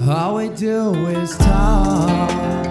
All we do is talk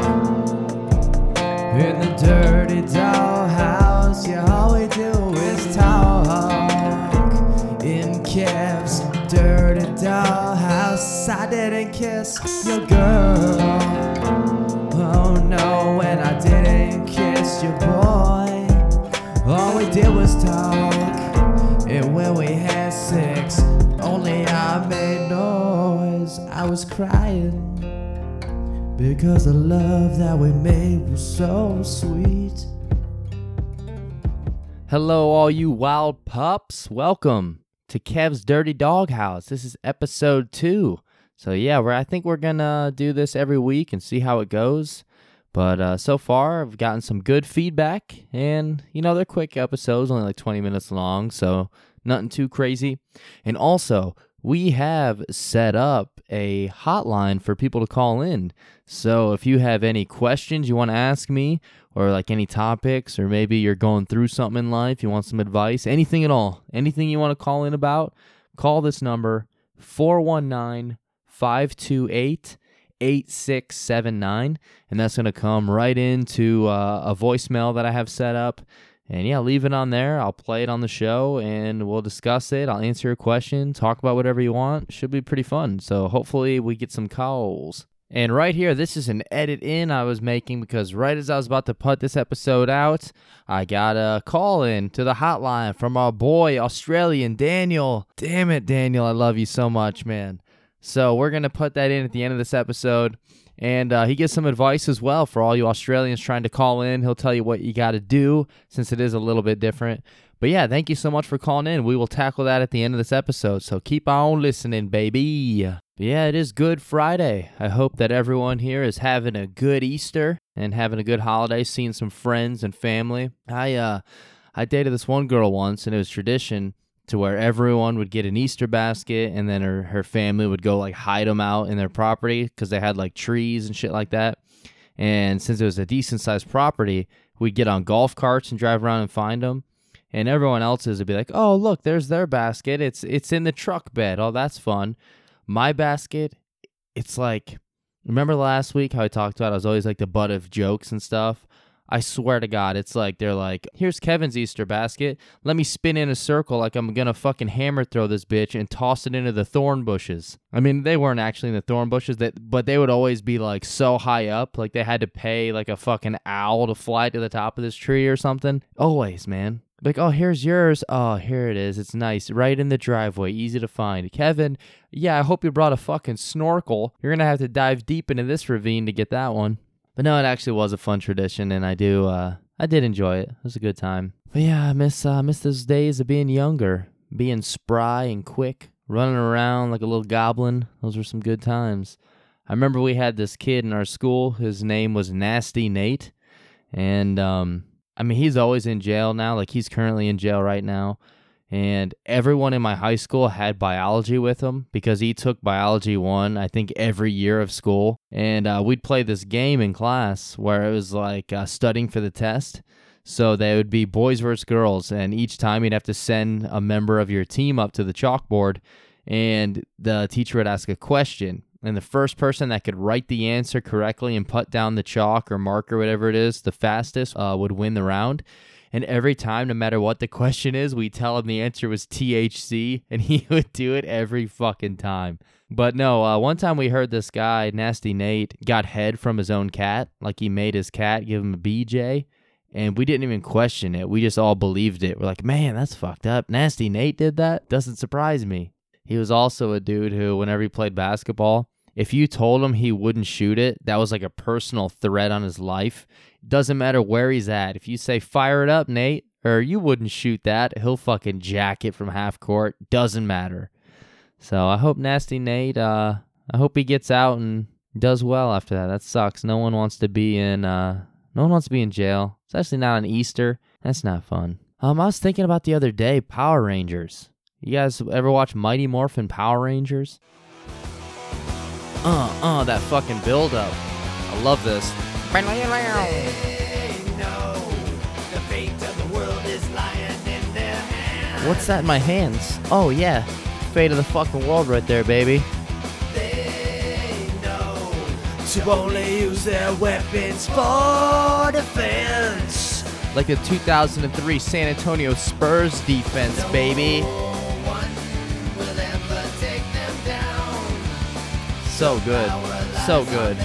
in the dirty dollhouse. Yeah, all we do is talk in Kev's dirty dollhouse. I didn't kiss your girl. Oh no, and I didn't kiss your boy. All we did was talk, and when we had sex, only I made noise. I was crying because the love that we made was so sweet. Hello, all you wild pups. Welcome to Kev's Dirty Doghouse. This is episode 2. So yeah, I think we're gonna do this every week and see how it goes. But so far, I've gotten some good feedback, and they're quick episodes, only like 20 minutes long, so nothing too crazy. And also, we have set up a hotline for people to call in. So if you have any questions you want to ask me, or like any topics, or maybe you're going through something in life, you want some advice, anything at all, anything you want to call in about, call this number, 419-528-8679, and that's going to come right into a voicemail that I have set up. And yeah, leave it on there. I'll play it on the show, and we'll discuss it. I'll answer your question, talk about whatever you want. Should be pretty fun. So hopefully we get some calls. And right here, this is an edit in I was making because right as I was about to put this episode out, I got a call in to the hotline from our boy, Australian Daniel. Damn it, Daniel. I love you so much, man. So we're going to put that in at the end of this episode. And he gives some advice as well for all you Australians trying to call in. He'll tell you what you got to do since it is a little bit different. But yeah, thank you so much for calling in. We will tackle that at the end of this episode. So keep on listening, baby. But yeah, it is Good Friday. I hope that everyone here is having a good Easter and having a good holiday, seeing some friends and family. I dated this one girl once, and it was tradition to where everyone would get an Easter basket, and then her family would go like hide them out in their property because they had like trees and shit like that. And since it was a decent sized property, we'd get on golf carts and drive around and find them. And everyone else's would be like, oh, look, there's their basket. It's in the truck bed. Oh, that's fun. My basket, it's like, remember last week how I talked about I was always like the butt of jokes and stuff? I swear to God, it's like they're like, here's Kevin's Easter basket. Let me spin in a circle like I'm going to fucking hammer throw this bitch and toss it into the thorn bushes. I mean, they weren't actually in the thorn bushes, but they would always be like so high up. Like they had to pay like a fucking owl to fly to the top of this tree or something. Always, man. Like, oh, here's yours. Oh, here it is. It's nice. Right in the driveway. Easy to find. Kevin, yeah, I hope you brought a fucking snorkel. You're going to have to dive deep into this ravine to get that one. But no, it actually was a fun tradition, and I did enjoy it. It was a good time. But yeah, I miss those days of being younger, being spry and quick, running around like a little goblin. Those were some good times. I remember we had this kid in our school. His name was Nasty Nate, and I mean, he's always in jail now. Like, he's currently in jail right now. And everyone in my high school had biology with him because he took biology 1, I think, every year of school. And we'd play this game in class where it was like studying for the test. So they would be boys versus girls. And each time you'd have to send a member of your team up to the chalkboard. And the teacher would ask a question. And the first person that could write the answer correctly and put down the chalk or marker, whatever it is, the fastest would win the round. And every time, no matter what the question is, we tell him the answer was THC, and he would do it every fucking time. But no, one time we heard this guy, Nasty Nate, got head from his own cat. Like, he made his cat give him a BJ, and we didn't even question it. We just all believed it. We're like, man, that's fucked up. Nasty Nate did that? Doesn't surprise me. He was also a dude who, whenever he played basketball, if you told him he wouldn't shoot it, that was like a personal threat on his life. Doesn't matter where he's at. If you say, fire it up, Nate, or you wouldn't shoot that, he'll fucking jack it from half court. Doesn't matter. So I hope Nasty Nate, I hope he gets out and does well after that. That sucks. No one wants to be in jail, especially not on Easter. That's not fun. I was thinking about the other day, Power Rangers. You guys ever watch Mighty Morphin Power Rangers? That fucking build-up. I love this. They know the fate of the world is lying in their hands. What's that in my hands? Oh, yeah. Fate of the fucking world right there, baby. They know to only use their weapons for defense. Like the 2003 San Antonio Spurs defense, baby. So good. So good.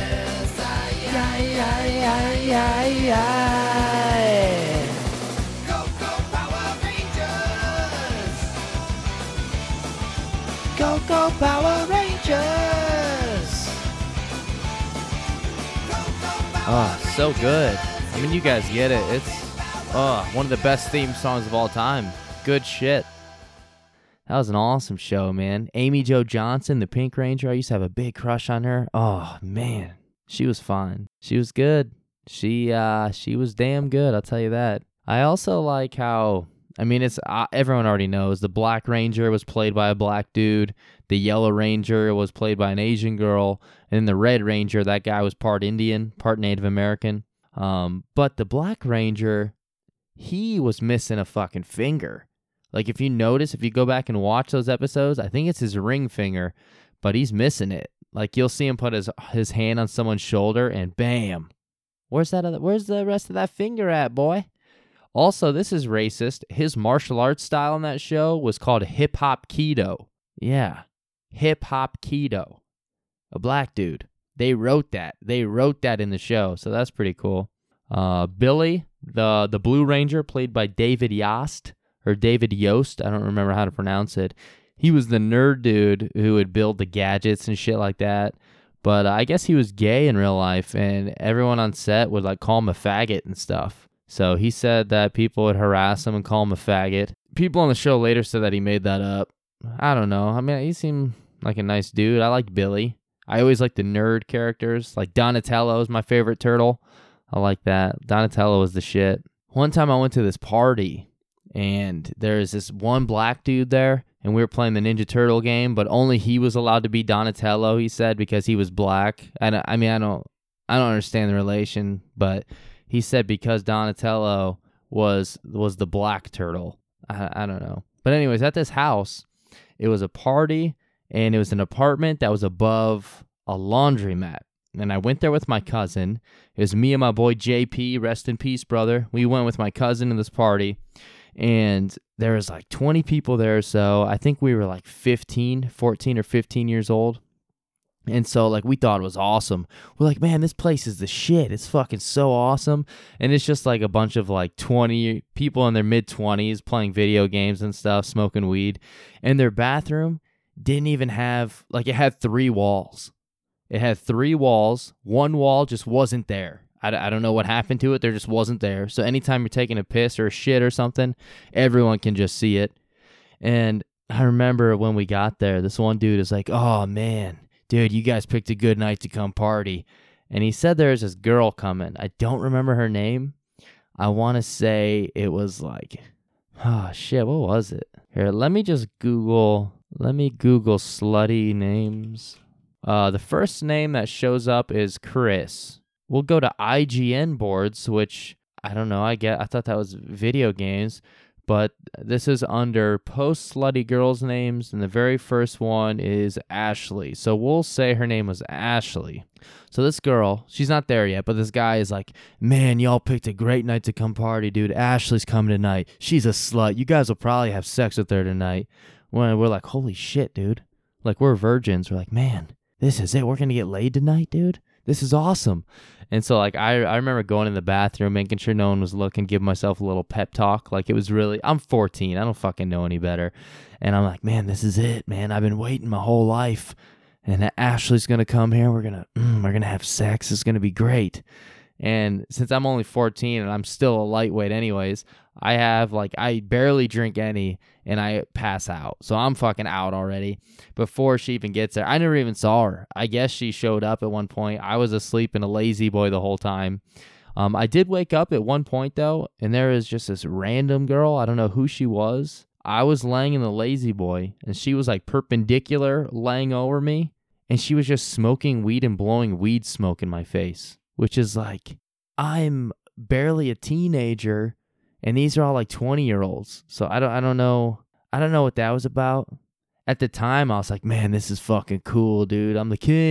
Go, go, Power Rangers! Oh, so good. I mean, you guys get it. It's one of the best theme songs of all time. Good shit. That was an awesome show, man. Amy Jo Johnson, the Pink Ranger. I used to have a big crush on her. Oh, man. She was fine. She was good. She was damn good, I'll tell you that. I also like how, I mean, it's everyone already knows the Black Ranger was played by a black dude. The Yellow Ranger was played by an Asian girl. And the Red Ranger, that guy was part Indian, part Native American. But the Black Ranger, he was missing a fucking finger. Like, if you notice, if you go back and watch those episodes, I think it's his ring finger, but he's missing it. Like, you'll see him put his hand on someone's shoulder, and bam. Where's the rest of that finger at, boy? Also, this is racist. His martial arts style on that show was called hip-hop Keto. Yeah, hip-hop Keto. A black dude. They wrote that. They wrote that in the show, so that's pretty cool. Billy, the Blue Ranger, played by David Yost, or David Yost, I don't remember how to pronounce it. He was the nerd dude who would build the gadgets and shit like that. But I guess he was gay in real life, and everyone on set would like call him a faggot and stuff. So he said that people would harass him and call him a faggot. People on the show later said that he made that up. I don't know. I mean, he seemed like a nice dude. I liked Billy. I always liked the nerd characters. Like Donatello is my favorite turtle. I like that. Donatello was the shit. One time I went to this party, and there's this one black dude there, and we were playing the Ninja Turtle game, but only he was allowed to be Donatello, he said, because he was black. And I mean, I don't understand the relation, but he said because Donatello was the black turtle. I don't know. But anyways, at this house, it was a party, and it was an apartment that was above a laundromat. And I went there with my cousin. It was me and my boy JP, rest in peace, brother. We went with my cousin to this party, and there was like 20 people there or so. I think we were like 14 or 15 years old. And so, like, we thought it was awesome. We're like, man, this place is the shit. It's fucking so awesome. And it's just like a bunch of like 20 people in their mid-20s playing video games and stuff, smoking weed. And their bathroom didn't even have, like, it had 3 walls. It had 3 walls. One wall just wasn't there. I don't know what happened to it. There just wasn't there. So anytime you're taking a piss or a shit or something, everyone can just see it. And I remember when we got there, this one dude is like, oh, man, dude, you guys picked a good night to come party. And he said there was this girl coming. I don't remember her name. I want to say it was like, oh, shit, what was it? Here, let me Google slutty names. The first name that shows up is Chris. We'll go to IGN boards, which I don't know. I thought that was video games, but this is under post slutty girls' names, and the very first one is Ashley. So we'll say her name was Ashley. So this girl, she's not there yet, but this guy is like, man, y'all picked a great night to come party, dude. Ashley's coming tonight. She's a slut. You guys will probably have sex with her tonight. When we're like, holy shit, dude. Like, we're virgins. We're like, man, this is it. We're going to get laid tonight, dude. This is awesome. And so, like, I remember going in the bathroom, making sure no one was looking, giving myself a little pep talk. Like, it was really, I'm 14. I don't fucking know any better. And I'm like, man, this is it, man. I've been waiting my whole life. And Ashley's going to come here. We're going to have sex. It's going to be great. And since I'm only 14 and I'm still a lightweight anyways, I barely drink any and I pass out. So I'm fucking out already before she even gets there. I never even saw her. I guess she showed up at one point. I was asleep in a lazy boy the whole time. I did wake up at one point though, and there was just this random girl. I don't know who she was. I was laying in the lazy boy and she was like perpendicular laying over me, and she was just smoking weed and blowing weed smoke in my face, which is like, I'm barely a teenager. And these are all like 20-year-olds. So I don't know what that was about. At the time, I was like, man, this is fucking cool, dude. I'm the king.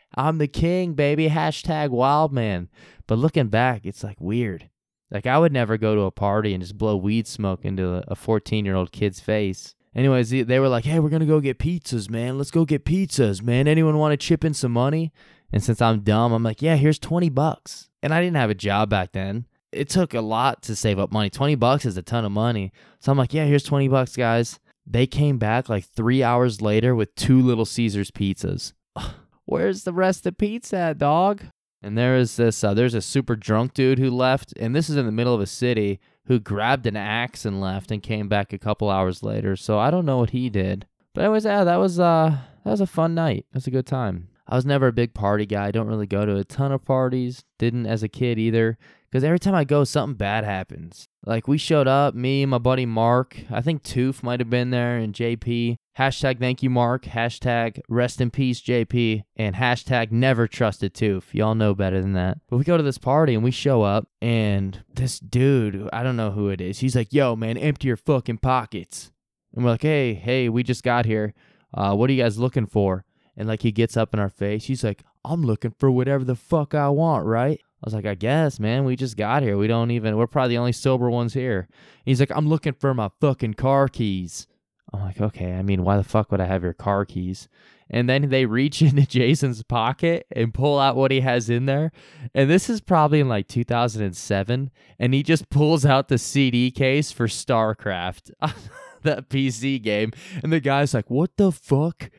I'm the king, baby. Hashtag wild man. But looking back, it's like weird. Like I would never go to a party and just blow weed smoke into a 14-year-old kid's face. Anyways, they were like, hey, we're going to go get pizzas, man. Let's go get pizzas, man. Anyone want to chip in some money? And since I'm dumb, I'm like, yeah, here's $20. And I didn't have a job back then. It took a lot to save up money. $20 is a ton of money. So I'm like, yeah, here's $20, guys. They came back like 3 hours later with 2 Little Caesars pizzas. Where's the rest of the pizza at, dog? And there's a super drunk dude who left, and this is in the middle of a city, who grabbed an axe and left and came back a couple hours later. So I don't know what he did. But anyways, yeah, that was a fun night. It was a good time. I was never a big party guy. I don't really go to a ton of parties. Didn't as a kid either. Because every time I go, something bad happens. Like, we showed up, me and my buddy Mark. I think Toof might have been there, and JP. Hashtag thank you, Mark. Hashtag rest in peace, JP. And hashtag never trusted Toof. Y'all know better than that. But we go to this party, and we show up, and this dude, I don't know who it is. He's like, yo, man, empty your fucking pockets. And we're like, hey, we just got here. What are you guys looking for? And, like, he gets up in our face. He's like, I'm looking for whatever the fuck I want, right? I was like, I guess, man, we just got here. We're probably the only sober ones here. He's like, I'm looking for my fucking car keys. I'm like, okay, I mean, why the fuck would I have your car keys? And then they reach into Jason's pocket and pull out what he has in there. And this is probably in like 2007. And he just pulls out the CD case for StarCraft, that PC game. And the guy's like, what the fuck?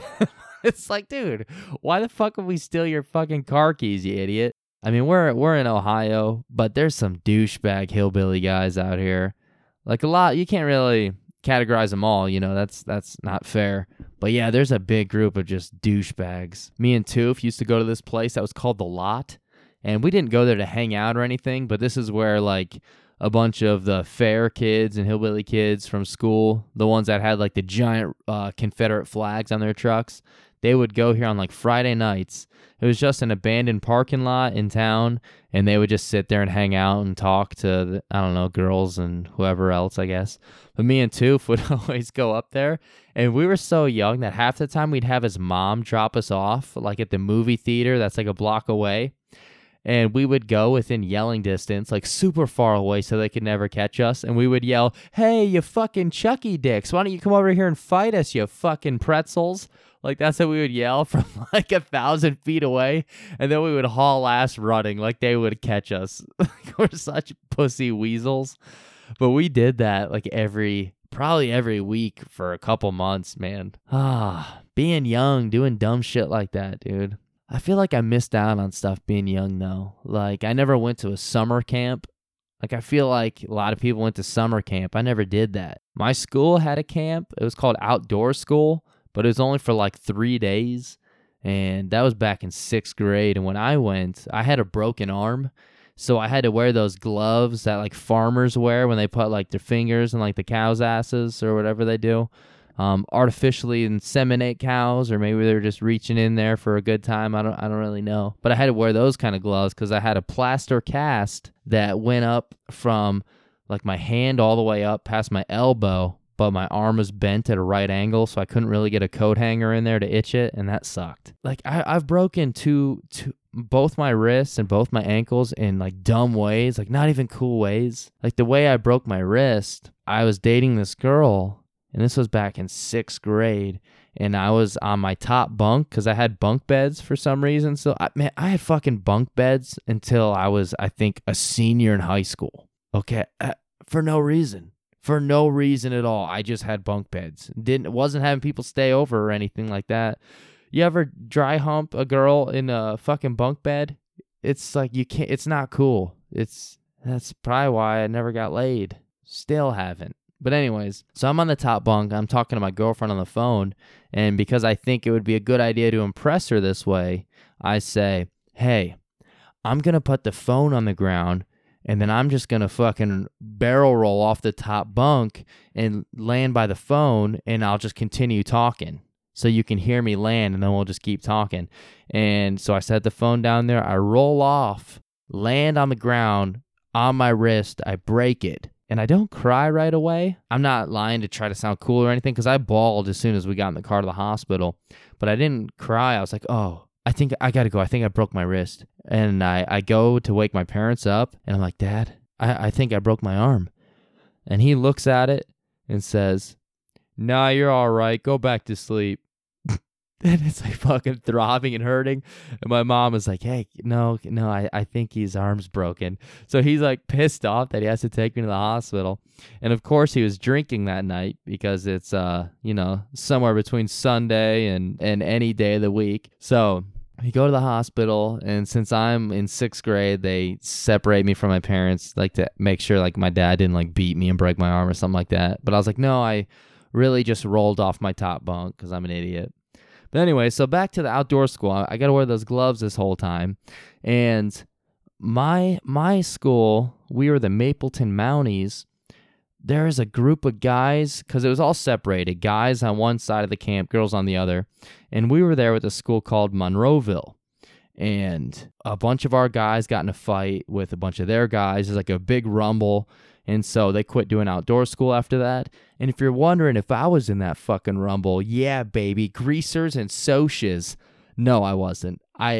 It's like, dude, why the fuck would we steal your fucking car keys, you idiot? I mean, we're in Ohio, but there's some douchebag hillbilly guys out here. Like a lot, you can't really categorize them all, you know, that's not fair. But yeah, there's a big group of just douchebags. Me and Toof used to go to this place that was called The Lot, and we didn't go there to hang out or anything, but this is where like a bunch of the fair kids and hillbilly kids from school, the ones that had like the giant Confederate flags on their trucks, they would go here on like Friday nights. It was just an abandoned parking lot in town, and they would just sit there and hang out and talk to, I don't know, girls and whoever else, I guess. But me and Toof would always go up there, and we were so young that half the time we'd have his mom drop us off, like at the movie theater that's like a block away, and we would go within yelling distance, like super far away so they could never catch us, and we would yell, hey, you fucking Chucky dicks, why don't you come over here and fight us, you fucking pretzels? Like, that's what we would yell from like 1,000 feet away. And then we would haul ass running like they would catch us. We're such pussy weasels. But we did that like probably every week for a couple months, man. Being young, doing dumb shit like that, dude. I feel like I missed out on stuff being young, though. Like, I never went to a summer camp. Like, I feel like a lot of people went to summer camp. I never did that. My school had a camp. It was called Outdoor School. But it was only for like 3 days, and that was back in 6th grade. And when I went, I had a broken arm, so I had to wear those gloves that like farmers wear when they put like their fingers in like the cows' asses or whatever they do, artificially inseminate cows, or maybe they were just reaching in there for a good time. I don't really know. But I had to wear those kind of gloves because I had a plaster cast that went up from like my hand all the way up past my elbow. But my arm was bent at a right angle, so I couldn't really get a coat hanger in there to itch it, and that sucked. Like, I've broken both my wrists and both my ankles in, like, dumb ways, like, not even cool ways. Like, the way I broke my wrist, I was dating this girl, and this was back in 6th grade, and I was on my top bunk, because I had bunk beds for some reason. So, I had fucking bunk beds until I was, I think, a senior in high school. Okay? For no reason. For no reason at all. I just had bunk beds. Wasn't having people stay over or anything like that. You ever dry hump a girl in a fucking bunk bed? It's like you can't. It's not cool. That's probably why I never got laid. Still haven't. But anyways, so I'm on the top bunk. I'm talking to my girlfriend on the phone, and because I think it would be a good idea to impress her this way, I say, "Hey, I'm gonna put the phone on the ground." And then I'm just going to fucking barrel roll off the top bunk and land by the phone, and I'll just continue talking. So you can hear me land, and then we'll just keep talking. And so I set the phone down there. I roll off, land on the ground, on my wrist. I break it. And I don't cry right away. I'm not lying to try to sound cool or anything, because I bawled as soon as we got in the car to the hospital. But I didn't cry. I was like, oh, I think I got to go. I think I broke my wrist. And I go to wake my parents up, and I'm like, Dad, I think I broke my arm. And he looks at it and says, nah, you're all right. Go back to sleep. And it's like fucking throbbing and hurting. And my mom is like, hey, no, I think his arm's broken. So he's like pissed off that he has to take me to the hospital. And of course he was drinking that night because it's, somewhere between Sunday and any day of the week. So we go to the hospital, and since I'm in 6th grade, they separate me from my parents, like to make sure like my dad didn't like beat me and break my arm or something like that. But I was like, no, I really just rolled off my top bunk because I'm an idiot. But anyway, so back to the outdoor school. I got to wear those gloves this whole time. And my school, we were the Mapleton Mounties. There is a group of guys, because it was all separated, guys on one side of the camp, girls on the other. And we were there with a school called Monroeville. And a bunch of our guys got in a fight with a bunch of their guys. There's like a big rumble. And so they quit doing outdoor school after that. And if you're wondering if I was in that fucking rumble, yeah, baby, greasers and socias. No, I wasn't.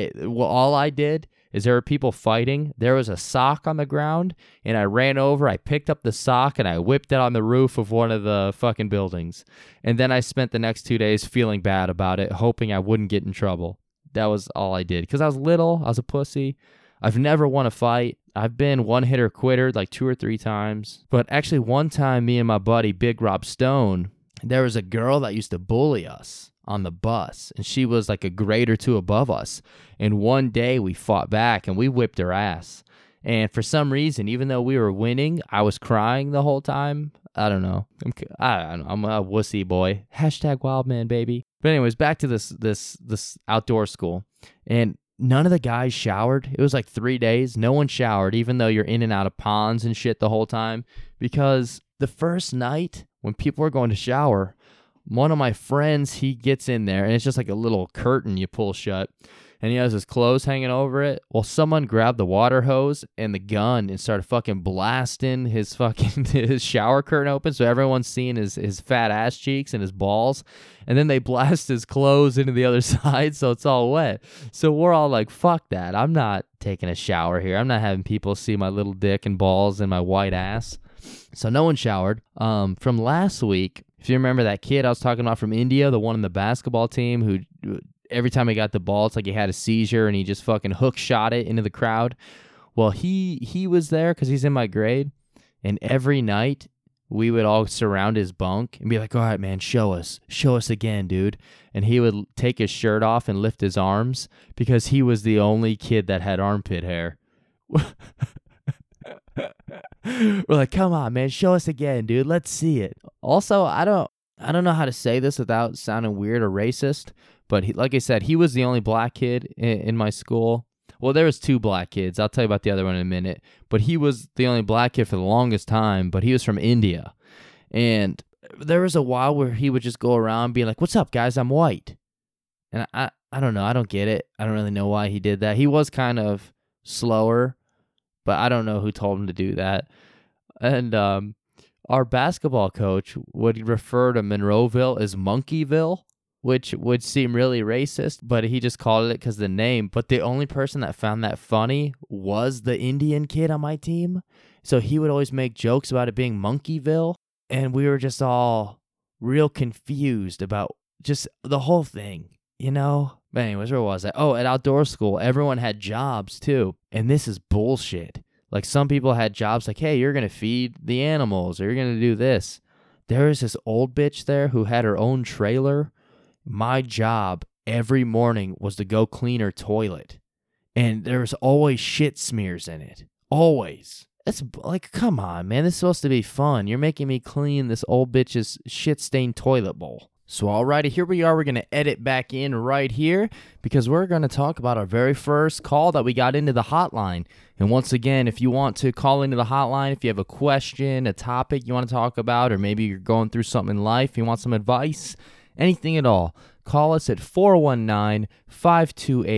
All I did is there were people fighting. There was a sock on the ground, and I ran over. I picked up the sock, and I whipped it on the roof of one of the fucking buildings. And then I spent the next 2 days feeling bad about it, hoping I wouldn't get in trouble. That was all I did. Because I was little. I was a pussy. I've never won a fight. I've been one-hitter quitter like 2 or 3 times. But actually one time, me and my buddy, Big Rob Stone, there was a girl that used to bully us on the bus. And she was like a grade or 2 above us. And one day we fought back and we whipped her ass. And for some reason, even though we were winning, I was crying the whole time. I don't know. I'm a wussy boy. Hashtag wild man, baby. But anyways, back to this outdoor school. And none of the guys showered. It was like 3 days. No one showered, even though you're in and out of ponds and shit the whole time. Because the first night, when people were going to shower, one of my friends, he gets in there, and it's just like a little curtain you pull shut, and he has his clothes hanging over it. Well, someone grabbed the water hose and the gun and started fucking blasting his shower curtain open, so everyone's seeing his fat ass cheeks and his balls, and then they blast his clothes into the other side, so it's all wet. So we're all like, fuck that. I'm not taking a shower here. I'm not having people see my little dick and balls and my white ass. So no one showered. From last week, if you remember that kid I was talking about from India, the one on the basketball team who every time he got the ball, it's like he had a seizure and he just fucking hook shot it into the crowd. Well, he was there because he's in my grade, and every night we would all surround his bunk and be like, all right, man, show us again, dude. And he would take his shirt off and lift his arms because he was the only kid that had armpit hair. We're like, come on, man, show us again, dude. Let's see it. Also, I don't know how to say this without sounding weird or racist, but like I said, he was the only black kid in my school. Well, there was 2 black kids. I'll tell you about the other one in a minute. But he was the only black kid for the longest time, but he was from India. And there was a while where he would just go around being like, what's up, guys? I'm white. And I don't know. I don't get it. I don't really know why he did that. He was kind of slower, but I don't know who told him to do that. And our basketball coach would refer to Monroeville as Monkeyville, which would seem really racist, but he just called it because of the name. But the only person that found that funny was the Indian kid on my team. So he would always make jokes about it being Monkeyville. And we were just all real confused about just the whole thing, you know? But anyways, where was I? Oh, at outdoor school, everyone had jobs too. And this is bullshit. Like some people had jobs like, hey, you're going to feed the animals or you're going to do this. There was this old bitch there who had her own trailer. My job every morning was to go clean her toilet. And there was always shit smears in it. Always. It's like, come on, man. This is supposed to be fun. You're making me clean this old bitch's shit-stained toilet bowl. So alrighty, here we are. We're going to edit back in right here because we're going to talk about our very first call that we got into the hotline. And once again, if you want to call into the hotline, if you have a question, a topic you want to talk about, or maybe you're going through something in life, you want some advice, anything at all, call us at 419-528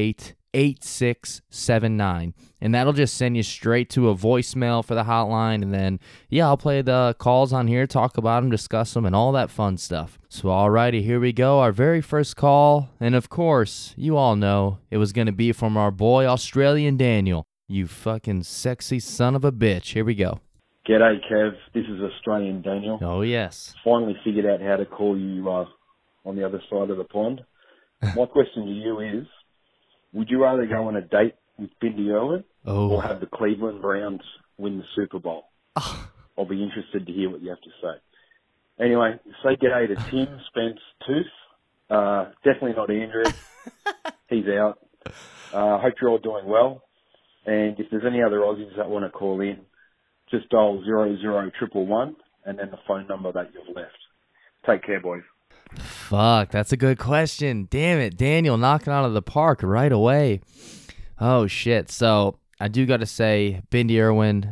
8679. And that'll just send you straight to a voicemail for the hotline. And then, I'll play the calls on here, talk about them, discuss them, and all that fun stuff. So, alrighty, here we go. Our very first call. And of course, you all know it was going to be from our boy, Australian Daniel. You fucking sexy son of a bitch. Here we go. G'day, Kev. This is Australian Daniel. Oh, yes. Finally figured out how to call you on the other side of the pond. My question to you is, would you rather go on a date with Bindi Irwin or have the Cleveland Browns win the Super Bowl? I'll be interested to hear what you have to say. Anyway, say g'day to Tim Spence Tooth. Definitely not Andrew. He's out. Hope you're all doing well. And if there's any other Aussies that want to call in, just dial 00111 and then the phone number that you've left. Take care, boys. Fuck, that's a good question. Damn it, Daniel knocking out of the park right away. Oh, shit. So, I do got to say, Bindi Irwin,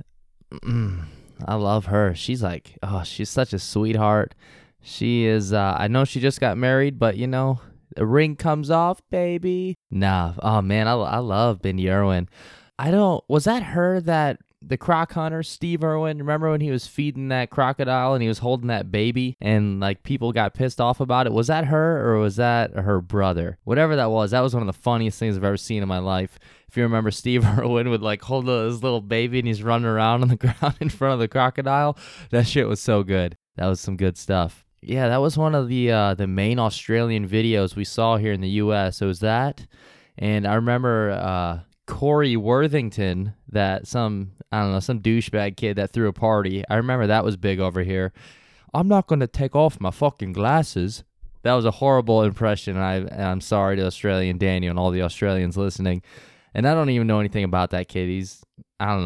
I love her. She's like, she's such a sweetheart. She is, I know she just got married, but, the ring comes off, baby. Nah, oh, man, I love Bindi Irwin. Was that her that the croc hunter, Steve Irwin, remember when he was feeding that crocodile and he was holding that baby and like people got pissed off about it? Was that her or was that her brother? Whatever that was one of the funniest things I've ever seen in my life. If you remember, Steve Irwin would like hold his little baby and he's running around on the ground in front of the crocodile. That shit was so good. That was some good stuff. Yeah, that was one of the main Australian videos we saw here in the U.S. It was that. And I remember Corey Worthington, that some douchebag kid that threw a party. I remember that was big over here. I'm not going to take off my fucking glasses. That was a horrible impression. I'm sorry to Australian Daniel and all the Australians listening. And I don't even know anything about that kid. He's got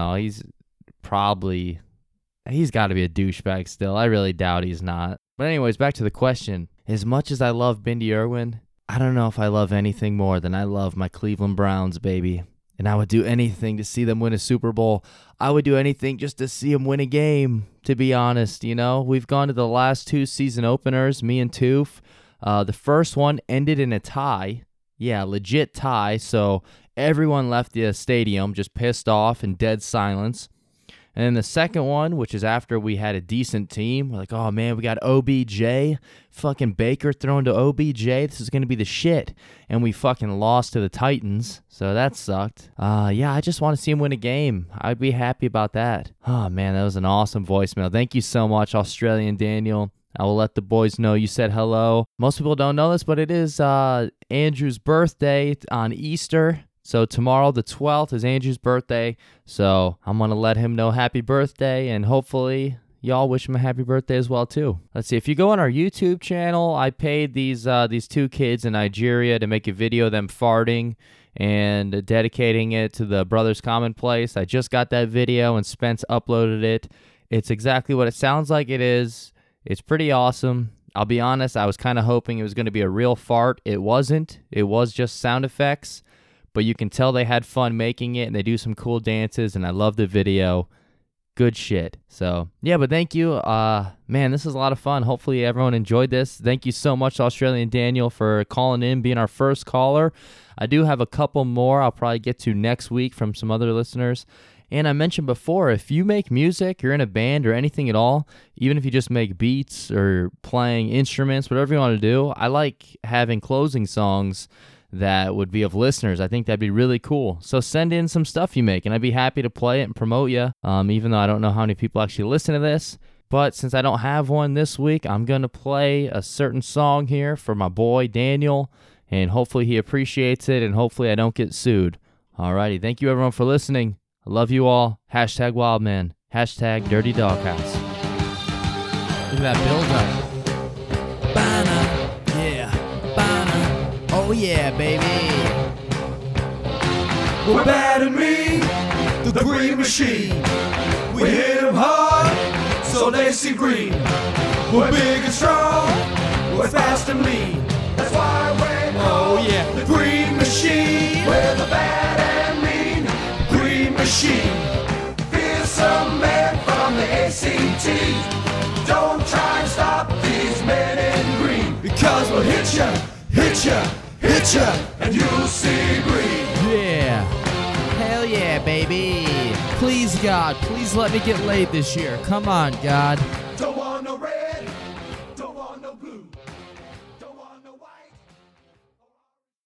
to be a douchebag still. I really doubt he's not. But anyways, back to the question. As much as I love Bindi Irwin, I don't know if I love anything more than I love my Cleveland Browns, baby. And I would do anything to see them win a Super Bowl. I would do anything just to see them win a game, to be honest. We've gone to the last 2 season openers, me and Toof. The first one ended in a tie. Yeah, legit tie. So everyone left the stadium just pissed off and dead silence. And then the second one, which is after we had a decent team, we're like, oh man, we got OBJ, fucking Baker thrown to OBJ. This is going to be the shit. And we fucking lost to the Titans, so that sucked. I just want to see him win a game. I'd be happy about that. Oh man, that was an awesome voicemail. Thank you so much, Australian Daniel. I will let the boys know you said hello. Most people don't know this, but it is Andrew's birthday on Easter. So tomorrow, the 12th, is Andrew's birthday, so I'm going to let him know happy birthday, and hopefully y'all wish him a happy birthday as well, too. Let's see, if you go on our YouTube channel, I paid these 2 kids in Nigeria to make a video of them farting and dedicating it to the Brothers Commonplace. I just got that video, and Spence uploaded it. It's exactly what it sounds like it is. It's pretty awesome. I'll be honest, I was kind of hoping it was going to be a real fart. It wasn't. It was just sound effects. But you can tell they had fun making it, and they do some cool dances, and I love the video. Good shit. So, yeah, but thank you. Man, this is a lot of fun. Hopefully everyone enjoyed this. Thank you so much, Australian Daniel, for calling in, being our first caller. I do have a couple more I'll probably get to next week from some other listeners. And I mentioned before, if you make music, you're in a band or anything at all, even if you just make beats or playing instruments, whatever you want to do, I like having closing songs that would be of listeners. I think that'd be really cool. So send in some stuff you make, and I'd be happy to play it and promote you, even though I don't know how many people actually listen to this. But since I don't have one this week, I'm going to play a certain song here for my boy Daniel, and hopefully he appreciates it, and hopefully I don't get sued. Alrighty, thank you everyone for listening. I love you all. Hashtag Wildman. Hashtag Dirty Doghouse. Look at that build-up. Oh yeah, baby. We're bad and mean, the Green Machine. We hit 'em hard, so they see green. We're big and strong, we're fast and mean. That's why we're the Green Machine. We're the bad and mean Green Machine. Fearsome men from the ACT. Don't try and stop these men in green. Because we'll hit ya, hit ya, and you'll see green. yeah. Hell yeah, baby. Please, God, please let me get laid this year. Come on, God.